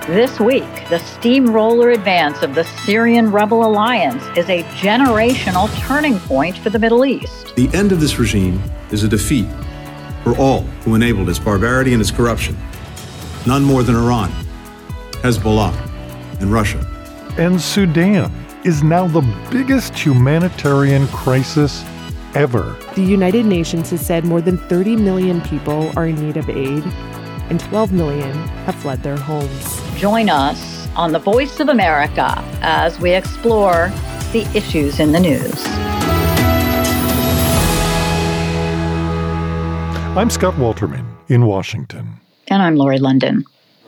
This week, the steamroller advance of the Syrian rebel alliance is a generational turning point for the Middle East. The end of this regime is a defeat for all who enabled its barbarity and its corruption. None more than Iran, Hezbollah, and Russia. And Sudan is now the biggest humanitarian crisis ever. The United Nations has said more than 30 million people are in need of aid, and 12 million have fled their homes. Join us on The Voice of America as we explore the issues in the news. I'm Scott Walterman in Washington. And I'm Lori London.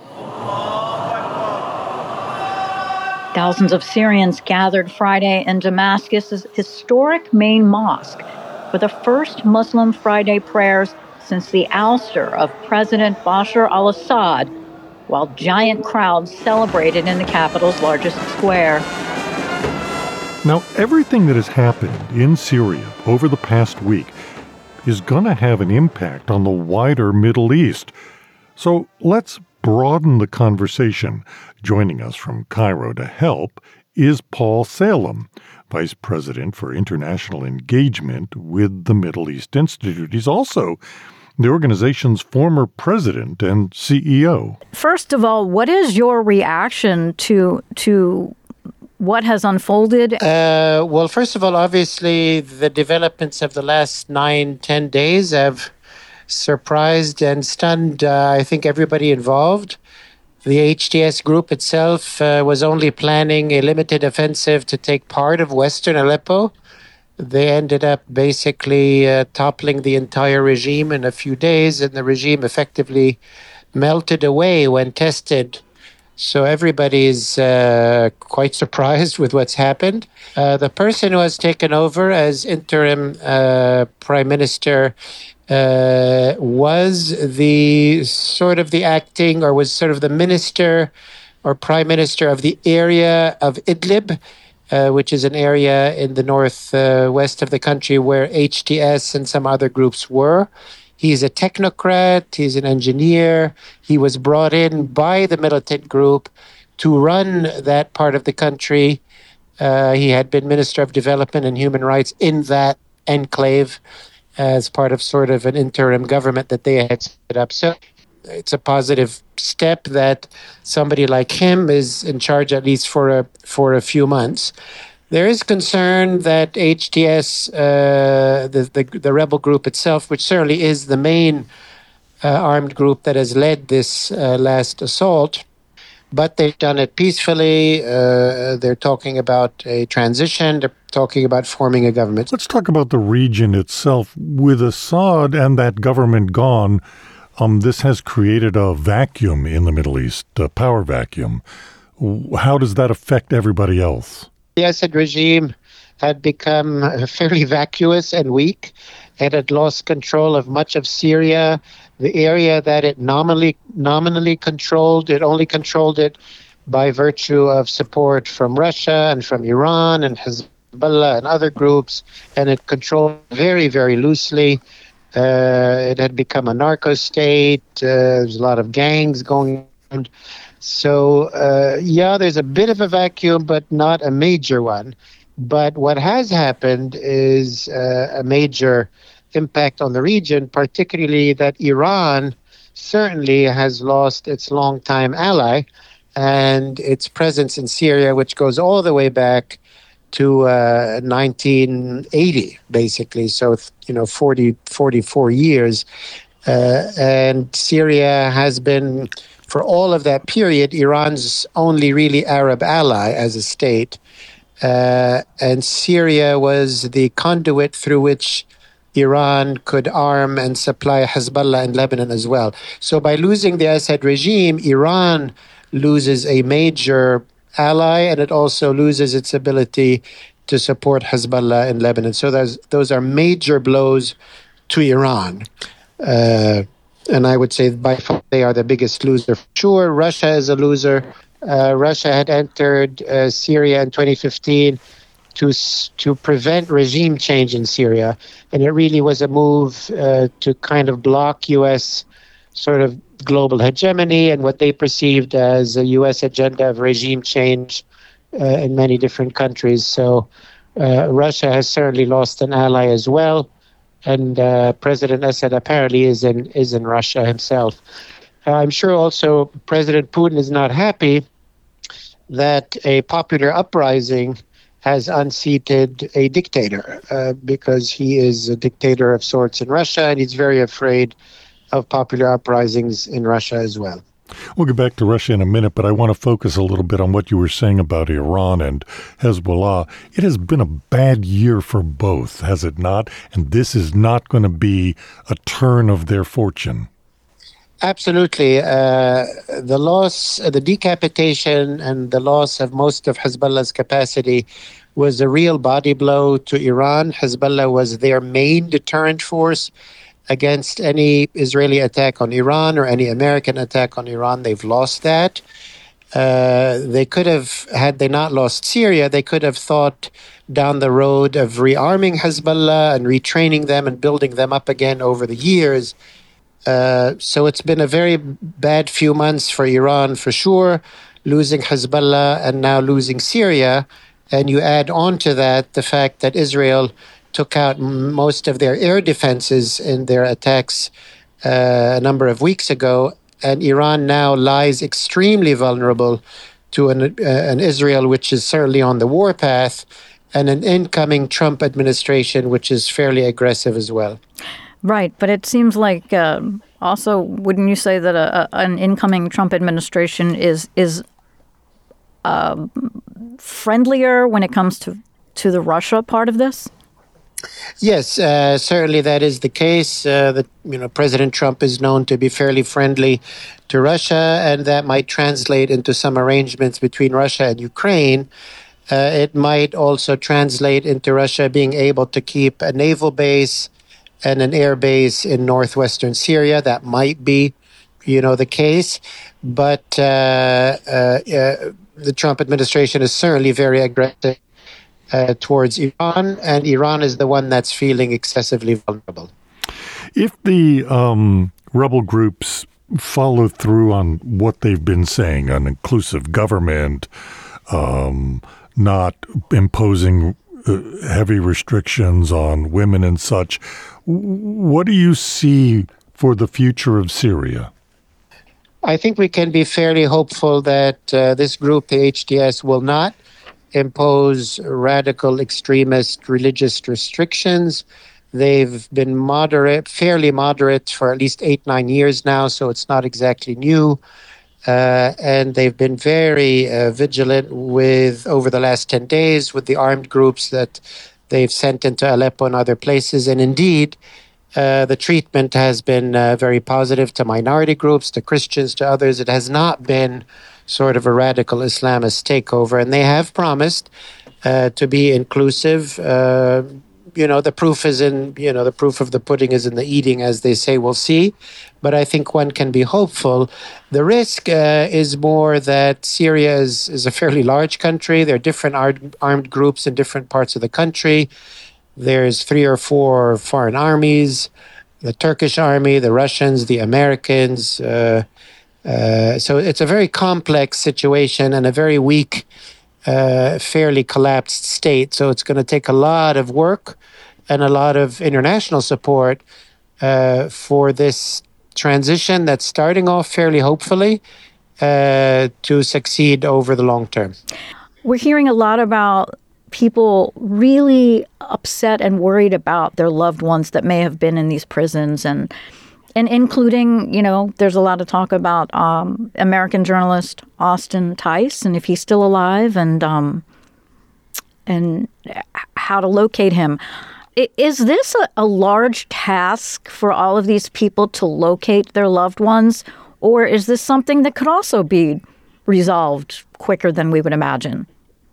Thousands of Syrians gathered Friday in Damascus's historic main mosque for the first Muslim Friday prayers since the ouster of President Bashar al-Assad, while giant crowds celebrated in the capital's largest square. Now, everything that has happened in Syria over the past week is going to have an impact on the wider Middle East. So let's broaden the conversation. Joining us from Cairo to help is Paul Salem, Vice President for International Engagement with the Middle East Institute. He's also the organization's former president and CEO. First of all, what is your reaction to what has unfolded? Well, first of all, obviously, the developments of the last 9-10 days have surprised and stunned, I think, everybody involved. The HTS group itself was only planning a limited offensive to take part of western Aleppo. They ended up basically toppling the entire regime in a few days, and the regime effectively melted away when tested. So everybody is quite surprised with what's happened. The person who has taken over as interim prime minister was the acting, or was sort of the minister or prime minister of the area of Idlib, which is an area in the northwest of the country where HTS and some other groups were. He's a technocrat, he's an engineer. He was brought in by the militant group to run that part of the country. He had been Minister of Development and Human Rights in that enclave as part of sort of an interim government that they had set up. So it's a positive step that somebody like him is in charge, at least for a few months. There is concern that HTS, the rebel group itself, which certainly is the main armed group that has led this last assault, but they've done it peacefully. They're talking about a transition. They're talking about forming a government. Let's talk about the region itself. With Assad and that government gone, this has created a vacuum in the Middle East, a power vacuum. How does that affect everybody else? The Assad regime had become fairly vacuous and weak. It had lost control of much of Syria. The area that it nominally controlled, it only controlled it by virtue of support from Russia and from Iran and Hezbollah and other groups, and it controlled very, very loosely. It had become a narco state. There's a lot of gangs going on. So, there's a bit of a vacuum, but not a major one. But what has happened is a major impact on the region, particularly that Iran certainly has lost its longtime ally and its presence in Syria, which goes all the way back to 1980, basically. So, 44 years. And Syria has been, for all of that period, Iran's only really Arab ally as a state. And Syria was the conduit through which Iran could arm and supply Hezbollah in Lebanon as well. So by losing the Assad regime, Iran loses a major ally, and it also loses its ability to support Hezbollah in Lebanon. So those are major blows to Iran. And I would say by far they are the biggest loser. Sure, Russia is a loser. Russia had entered Syria in 2015 to prevent regime change in Syria. And it really was a move to kind of block U.S. sort of global hegemony and what they perceived as a U.S. agenda of regime change in many different countries. So Russia has certainly lost an ally as well, and President Assad apparently is in Russia himself. I'm sure also President Putin is not happy that a popular uprising has unseated a dictator because he is a dictator of sorts in Russia, and he's very afraid of popular uprisings in Russia as well. We'll get back to Russia in a minute, but I want to focus a little bit on what you were saying about Iran and Hezbollah. It has been a bad year for both, has it not? And this is not going to be a turn of their fortune. Absolutely. The loss, the decapitation and the loss of most of Hezbollah's capacity was a real body blow to Iran. Hezbollah was their main deterrent force against any Israeli attack on Iran or any American attack on Iran. They've lost that. They could have, had they not lost Syria, they could have thought down the road of rearming Hezbollah and retraining them and building them up again over the years. So it's been a very bad few months for Iran, for sure, losing Hezbollah and now losing Syria. And you add on to that the fact that Israel took out most of their air defenses in their attacks a number of weeks ago. And Iran now lies extremely vulnerable to an Israel which is certainly on the warpath and an incoming Trump administration which is fairly aggressive as well. Right, but it seems like also, wouldn't you say that an incoming Trump administration is friendlier when it comes to the Russia part of this? Yes, certainly that is the case. President Trump is known to be fairly friendly to Russia, and that might translate into some arrangements between Russia and Ukraine. It might also translate into Russia being able to keep a naval base and an air base in northwestern Syria. That might be, the case. But the Trump administration is certainly very aggressive towards Iran, and Iran is the one that's feeling excessively vulnerable. If the rebel groups follow through on what they've been saying, an inclusive government, not imposing heavy restrictions on women and such, what do you see for the future of Syria? I think we can be fairly hopeful that this group, the HTS, will not impose radical extremist religious restrictions. They've been fairly moderate for at least 8-9 years now, so it's not exactly new. And they've been very vigilant over the last 10 days with the armed groups that they've sent into Aleppo and other places. And indeed, the treatment has been very positive to minority groups, to Christians, to others. It has not been sort of a radical Islamist takeover. And they have promised to be inclusive. The proof is the proof of the pudding is in the eating, as they say. We'll see. But I think one can be hopeful. The risk is more that Syria is a fairly large country. There are different armed groups in different parts of the country. There's 3 or 4 foreign armies, the Turkish army, the Russians, the Americans. So it's a very complex situation and a very weak, fairly collapsed state. So it's going to take a lot of work and a lot of international support for this transition that's starting off fairly hopefully to succeed over the long term. We're hearing a lot about people really upset and worried about their loved ones that may have been in these prisons, and including, there's a lot of talk about American journalist Austin Tice and if he's still alive and how to locate him. Is this a large task for all of these people to locate their loved ones, or is this something that could also be resolved quicker than we would imagine?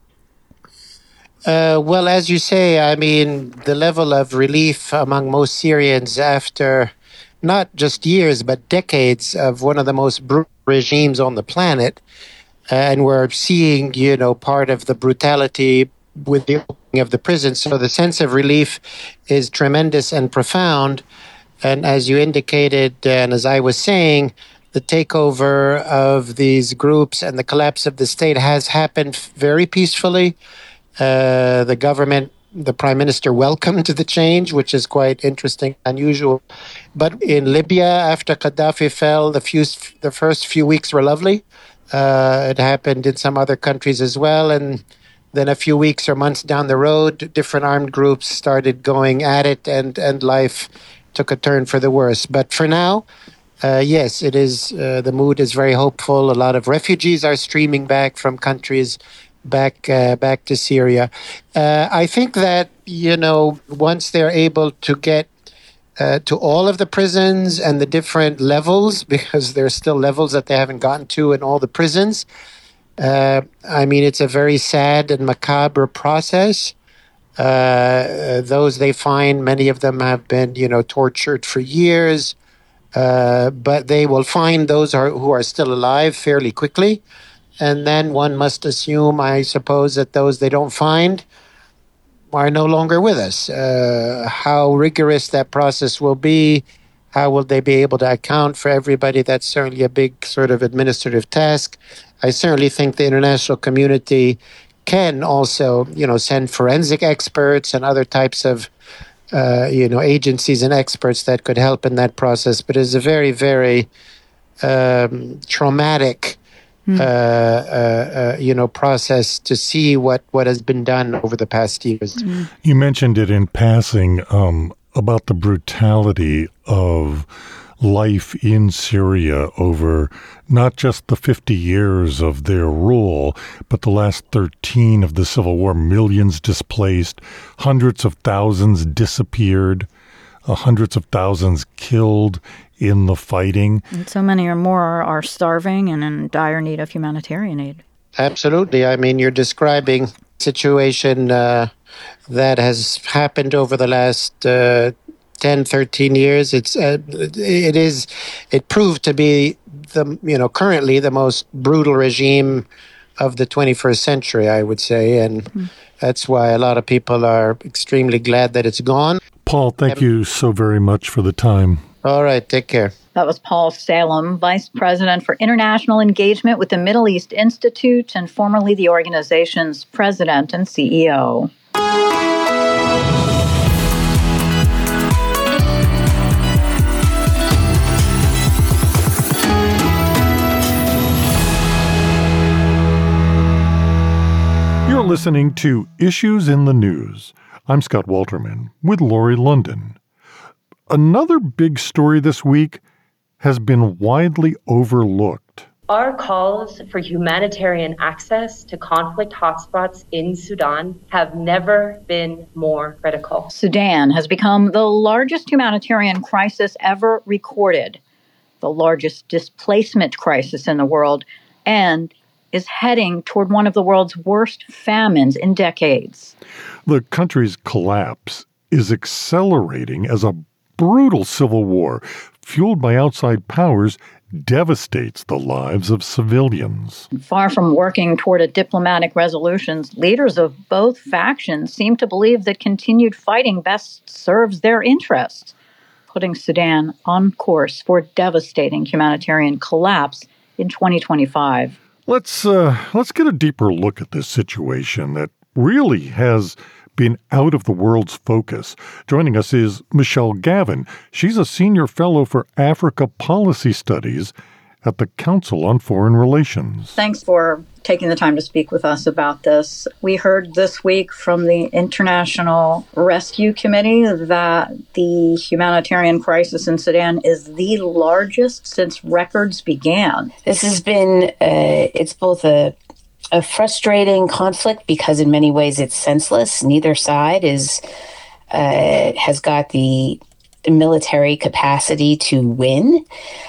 Well, as you say, I mean, the level of relief among most Syrians after not just years, but decades of one of the most brutal regimes on the planet. And we're seeing, part of the brutality with the opening of the prison. So the sense of relief is tremendous and profound. And as you indicated, and as I was saying, the takeover of these groups and the collapse of the state has happened very peacefully. The government, the prime minister welcomed the change, which is quite interesting, unusual. But in Libya, after Gaddafi fell, the first few weeks were lovely. It happened in some other countries as well. And then a few weeks or months down the road, different armed groups started going at it, and life took a turn for the worse. But for now, yes, it is. The mood is very hopeful. A lot of refugees are streaming back from countries back to Syria. I think that, once they're able to get to all of the prisons and the different levels, because there's still levels that they haven't gotten to in all the prisons. It's a very sad and macabre process. Those they find, many of them have been, tortured for years, but they will find those who are still alive fairly quickly. And then one must assume, I suppose, that those they don't find are no longer with us. How rigorous that process will be, how will they be able to account for everybody? That's certainly a big sort of administrative task. I certainly think the international community can also, send forensic experts and other types of, agencies and experts that could help in that process. But it's a very, very traumatic process to see what has been done over the past years. You mentioned it in passing about the brutality of life in Syria over not just the 50 years of their rule, but the last 13 of the civil war. Millions displaced, hundreds of thousands disappeared, hundreds of thousands killed in the fighting. And so many or more are starving and in dire need of humanitarian aid. Absolutely. You're describing a situation that has happened over the last 10, 13 years. It proved to be currently the most brutal regime of the 21st century, I would say. And that's why a lot of people are extremely glad that it's gone. Paul, thank you so very much for the time. All right, take care. That was Paul Salem, Vice President for International Engagement with the Middle East Institute and formerly the organization's president and CEO. You're listening to Issues in the News. I'm Scott Walterman with Lori London. Another big story this week has been widely overlooked. Our calls for humanitarian access to conflict hotspots in Sudan have never been more critical. Sudan has become the largest humanitarian crisis ever recorded, the largest displacement crisis in the world, and is heading toward one of the world's worst famines in decades. The country's collapse is accelerating as a brutal civil war, fueled by outside powers, devastates the lives of civilians. Far from working toward a diplomatic resolution, leaders of both factions seem to believe that continued fighting best serves their interests, putting Sudan on course for devastating humanitarian collapse in 2025. Let's get a deeper look at this situation that really has been out of the world's focus. Joining us is Michelle Gavin. She's a senior fellow for Africa Policy Studies at the Council on Foreign Relations. Thanks for taking the time to speak with us about this. We heard this week from the International Rescue Committee that the humanitarian crisis in Sudan is the largest since records began. This has been, it's both a frustrating conflict because in many ways it's senseless. Neither side has got the military capacity to win.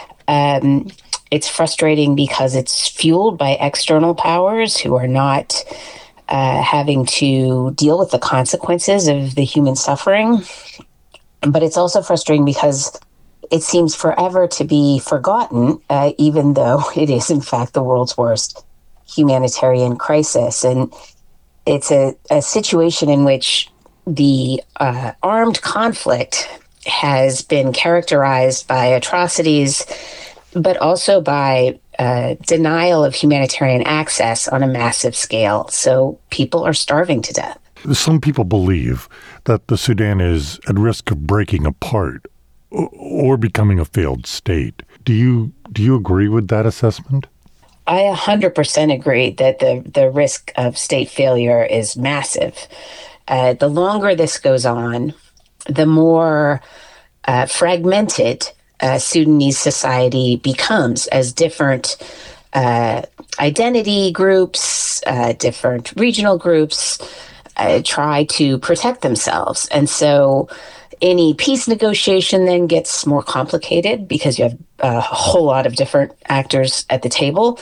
It's frustrating because it's fueled by external powers who are not having to deal with the consequences of the human suffering. But it's also frustrating because it seems forever to be forgotten, even though it is in fact the world's worst humanitarian crisis. And it's a situation in which the armed conflict has been characterized by atrocities, but also by denial of humanitarian access on a massive scale. So people are starving to death. Some people believe that the Sudan is at risk of breaking apart or becoming a failed state. Do you agree with that assessment? I 100% agree that the risk of state failure is massive. The longer this goes on, the more fragmented Sudanese society becomes as different identity groups, different regional groups try to protect themselves. And so any peace negotiation then gets more complicated because you have a whole lot of different actors at the table.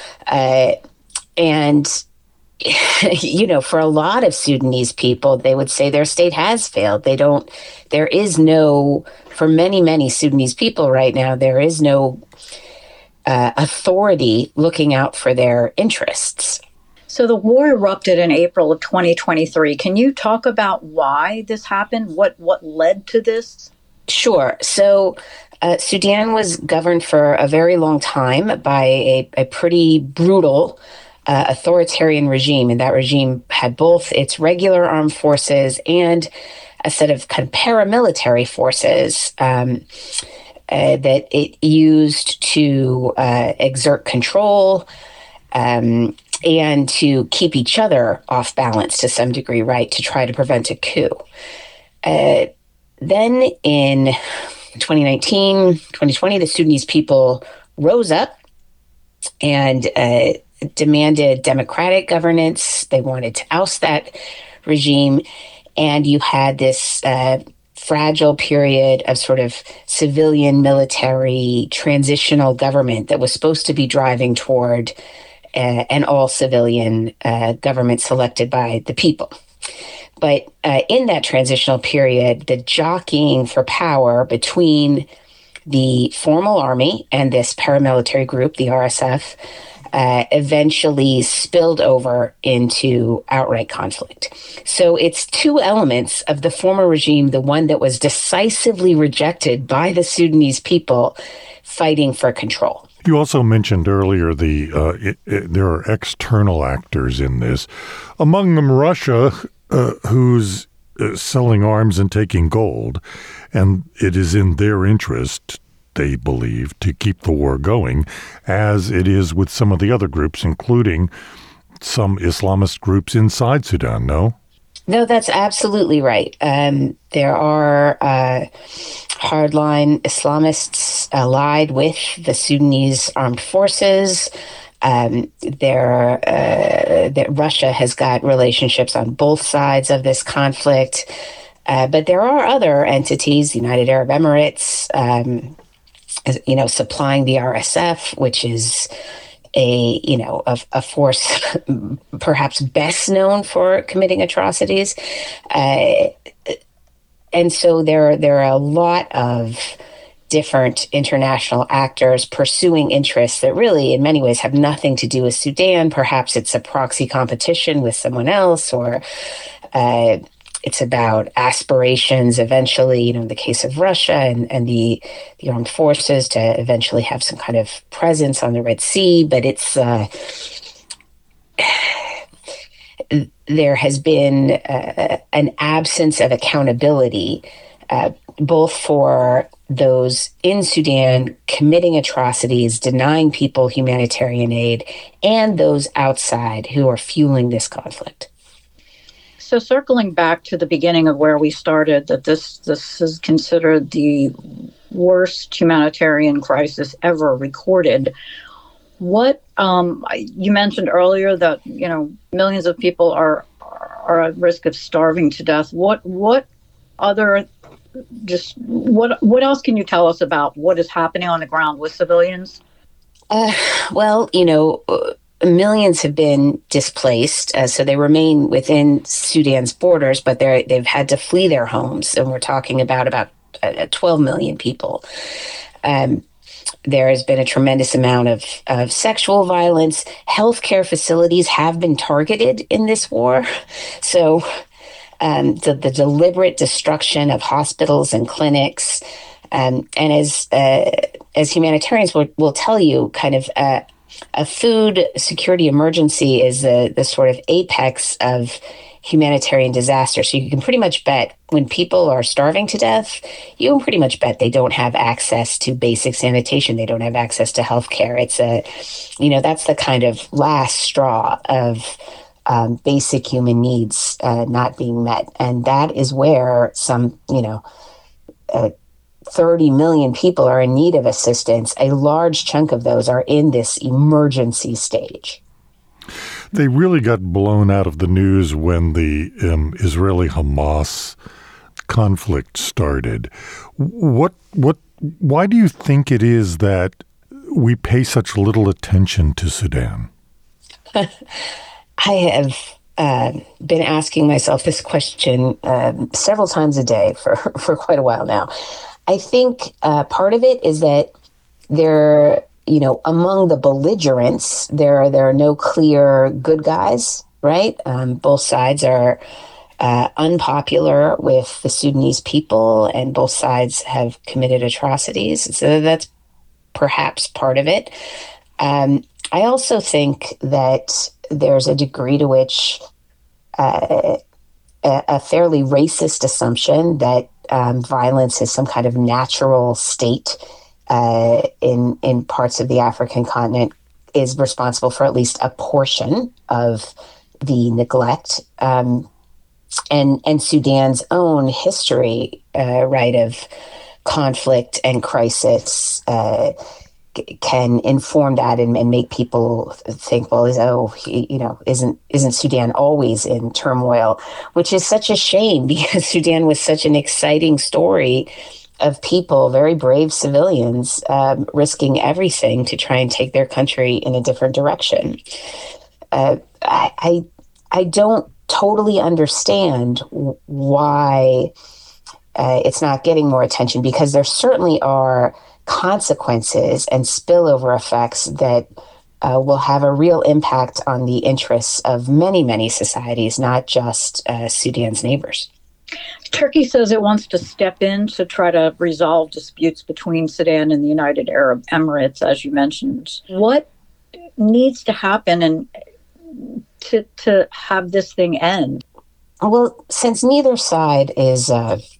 And, you know, for a lot of Sudanese people, they would say their state has failed. There is no, for many, many Sudanese people right now, there is no authority looking out for their interests. So the war erupted in April of 2023. Can you talk about why this happened? What led to this? Sure. So Sudan was governed for a very long time by a pretty brutal authoritarian regime. And that regime had both its regular armed forces and a set of kind of paramilitary forces that it used to exert control and to keep each other off balance to some degree, right, to try to prevent a coup. Then in 2019, 2020, the Sudanese people rose up and demanded democratic governance. They wanted to oust that regime. And you had this fragile period of sort of civilian military transitional government that was supposed to be driving toward an all-civilian government selected by the people. But in that transitional period, the jockeying for power between the formal army and this paramilitary group, the RSF, eventually spilled over into outright conflict. So it's two elements of the former regime, the one that was decisively rejected by the Sudanese people fighting for control. You also mentioned earlier there are external actors in this, among them Russia, who's selling arms and taking gold, and it is in their interest, they believe, to keep the war going, as it is with some of the other groups, including some Islamist groups inside Sudan, no? No, that's absolutely right. There are hardline Islamists allied with the Sudanese armed forces. Russia has got relationships on both sides of this conflict. But there are other entities, the United Arab Emirates, supplying the RSF, which is a force perhaps best known for committing atrocities. And so there are a lot of different international actors pursuing interests that really, in many ways, have nothing to do with Sudan. Perhaps it's a proxy competition with someone else, or it's about aspirations eventually, in the case of Russia and the armed forces, to eventually have some kind of presence on the Red Sea. But it's there has been an absence of accountability, both for those in Sudan committing atrocities, denying people humanitarian aid, and those outside who are fueling this conflict. So circling back to the beginning of where we started, that this is considered the worst humanitarian crisis ever recorded. What you mentioned earlier that millions of people are at risk of starving to death. What else can you tell us about what is happening on the ground with civilians? Millions have been displaced, so they remain within Sudan's borders, but they've had to flee their homes, and we're talking about 12 million people. There has been a tremendous amount of sexual violence. Healthcare facilities have been targeted in this war. So the deliberate destruction of hospitals and clinics. And as humanitarians will tell you, kind of a food security emergency is the sort of apex of humanitarian disaster. So you can pretty much bet when people are starving to death, you can pretty much bet they don't have access to basic sanitation. They don't have access to healthcare. It's that's the kind of last straw of basic human needs not being met. And that is where some, 30 million people are in need of assistance. A large chunk of those are in this emergency stage. They really got blown out of the news when the Israeli-Hamas conflict started. Why do you think it is that we pay such little attention to Sudan? I have been asking myself this question several times a day for quite a while now. I think part of it is that among the belligerents, there are no clear good guys, right? Both sides are unpopular with the Sudanese people, and both sides have committed atrocities. So that's perhaps part of it. I also think that there's a degree to which a fairly racist assumption that violence is some kind of natural state in parts of the African continent is responsible for at least a portion of the neglect. And Sudan's own history, of conflict and crisis can inform that and make people think, well, isn't Sudan always in turmoil? Which is such a shame, because Sudan was such an exciting story of people, very brave civilians, risking everything to try and take their country in a different direction. I don't totally understand why it's not getting more attention, because there certainly are consequences and spillover effects that will have a real impact on the interests of many, many societies, not just Sudan's neighbors. Turkey says it wants to step in to try to resolve disputes between Sudan and the United Arab Emirates, as you mentioned. What needs to happen and to have this thing end? Well, since neither side is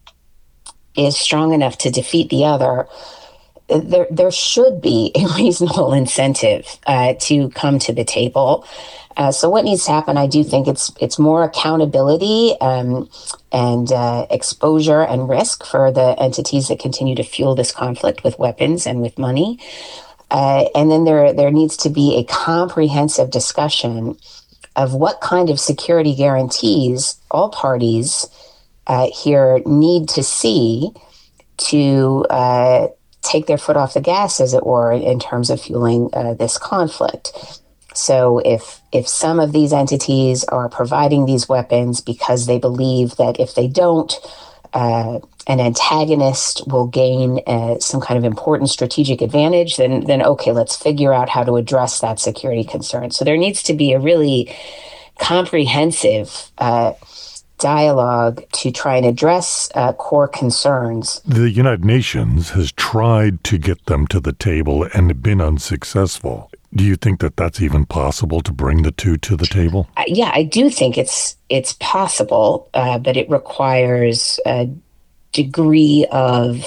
strong enough to defeat the other, there should be a reasonable incentive to come to the table. So what needs to happen, I do think it's more accountability and exposure and risk for the entities that continue to fuel this conflict with weapons and with money. And then there needs to be a comprehensive discussion of what kind of security guarantees all parties here need to see to take their foot off the gas, as it were, in terms of fueling this conflict. So if some of these entities are providing these weapons because they believe that if they don't, an antagonist will gain some kind of important strategic advantage, then okay, let's figure out how to address that security concern. So there needs to be a really comprehensive dialogue to try and address core concerns. The United Nations has tried to get them to the table and been unsuccessful. Do you think that that's even possible to bring the two to the table? Yeah, I do think it's possible, but it requires a degree of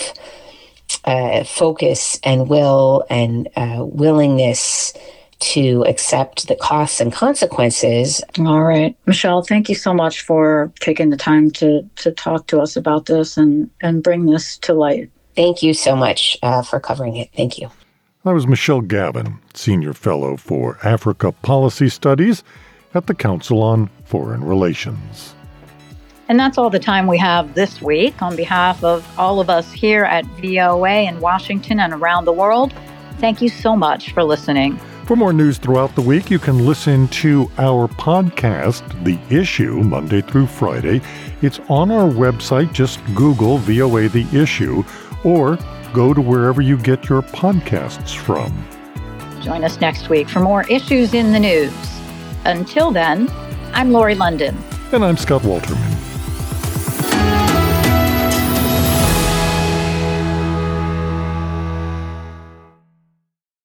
focus and will and willingness to accept the costs and consequences. All right. Michelle, thank you so much for taking the time to talk to us about this and bring this to light. Thank you so much for covering it. Thank you. That was Michelle Gavin, Senior Fellow for Africa Policy Studies at the Council on Foreign Relations. And that's all the time we have this week. On behalf of all of us here at VOA in Washington and around the world, thank you so much for listening. For more news throughout the week, you can listen to our podcast, The Issue, Monday through Friday. It's on our website. Just Google VOA The Issue, or go to wherever you get your podcasts from. Join us next week for more issues in the news. Until then, I'm Lori London. And I'm Scott Walterman.